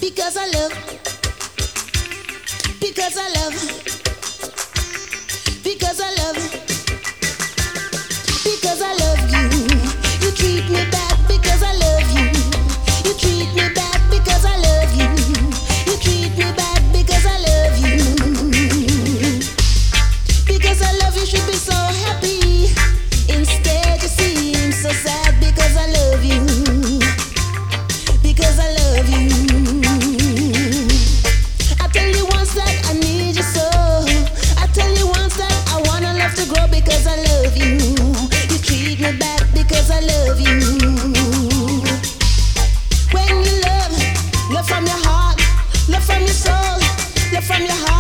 Because I love, because I love, because I love, because I love you. You treat me bad because I love you. You treat me bad because I love you. You treat me bad because I love you. Because I love you should be so happy. Instead you seem so sad because I love you. Because I love you. I tell you once that I need you so. I tell you once that I wanna love to grow because I love you. You treat me bad because I love you. When you love, love from your heart, love from your soul, love from your heart.